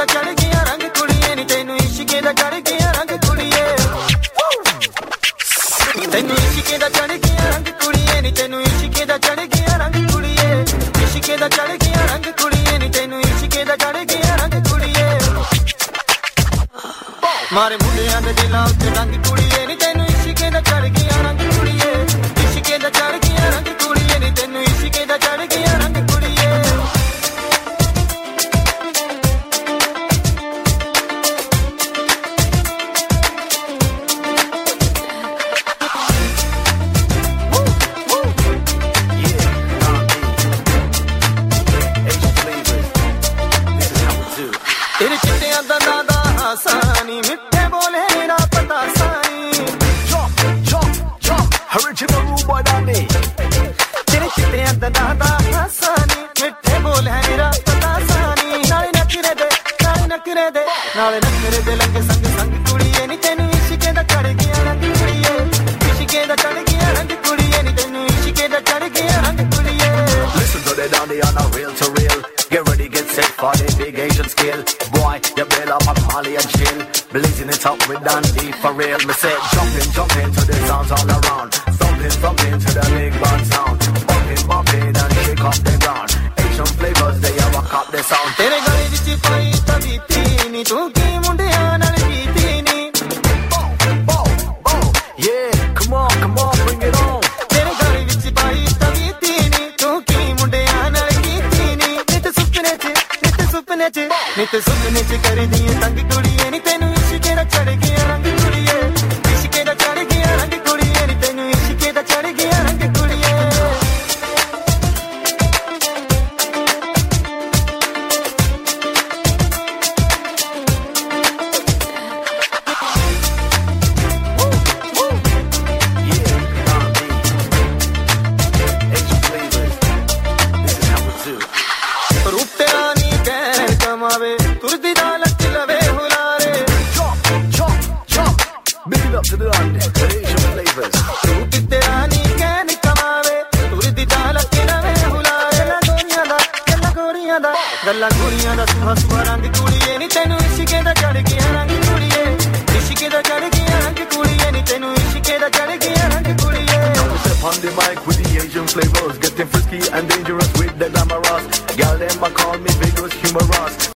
ਦਾ ਚੜ ਗਿਆ ਰੰਗ ਕੁੜੀਏ ਨੀ ਤੈਨੂੰ ਇਸ਼ਕੇ ਦਾ ਚੜ ਗਿਆ ਰੰਗ ਕੁੜੀਏ ਤੈਨੂੰ ਇਸ਼ਕੇ ਦਾ ਚੜ ਗਿਆ ਰੰਗ ਕੁੜੀਏ ਨੀ ਤੈਨੂੰ ਇਸ਼ਕੇ ਦਾ ਚੜ ਗਿਆ ਰੰਗ ਕੁੜੀਏ ਇਸ਼ਕੇ ਦਾ ਚੜ ਗਿਆ ਰੰਗ ਕੁੜੀਏ ਨੀ ਤੈਨੂੰ ਇਸ਼ਕੇ ਦਾ ਚੜ ਗਿਆ ਰੰਗ ਕੁੜੀਏ ਮਾਰੇ ਮੁੰਡਿਆਂ ਦੇ ਦਿਲਾਂ ਉੱਤੇ ਰੰਗ ਕੁੜੀਏ ਨੀ ਤੈਨੂੰ ਇਸ਼ਕੇ ਦਾ ਚੜ ਗਿਆ ਰੰਗ ਕੁੜੀਏ ਇਸ਼ਕੇ ਦਾ ਚੜ ਗਿਆ ਰੰਗ ਕੁੜੀਏ ਨੀ ਤੈਨੂੰ ਇਸ਼ਕੇ ਦਾ ਚੜ ਗਿਆ ਰੰਗ ਕੁੜੀਏ तेरे चिट्टियां दंदां दा हासानी मिठे बोले ना पता सानी Jump, jump, jump, original rude boy Danny. तेरे चिट्टियां दंदां दा हासानी मिठे बोले ना पता सानी नाले नखरे दे लंगे संग संग कुड़िए नी तैनू इश्के दा चढ़ गया रंग कुड़िए इश्के दा चढ़ गया रंग कुड़िए नी तैनू इश्के दा चढ़ गया रंग कुड़िए Listen to the Danny on a reel to reel. Get ready, get set for the big Asian scale. Boy, you better up Molly and chill. Blazing it up with Dandy for real. Me say jumping to the sounds all around. Thumping to the big band sound. Bumping and shake up the ground. Asian flavors, they rock up the sound. तेरे गले विच पाई तवीती नी तू की मुंडियां नाल जीती नी Bow, yeah, come on, bring it on. तेरे गले विच पाई तवीती नी तू की मुंडियां नाल जीती नी नित सुपने च कर दी तंग कुड़िए नी तैनू इश्के दा चढ़ गया रंग कुड़िए इश्के दा चढ़ गया रंग कुड़िए नी तैनू इश्के दा चढ़ गया रंग कुड़िए रूप तेरा नी कहर कमावे तुरदी दा लच लवे हुलारे Jump, big it up to the Dandy, the Asian flavors. रूप तेरा नी कहर कमावे तुरदी दा लच लवे हुलारे गल्ला गोरियां दा सुहा सुहा रंग कुड़िए नी तैनू इश्के दा चढ़ गया रंग कुड़िए इश्के दा चढ़ गया रंग कुड़िए नी तैनू इश्के दा चढ़ गया रंग कुड़िए Step on the mic with the Asian flavors, getting frisky and dangerous with the glamorous. Girl, them a call me vigorous humorous.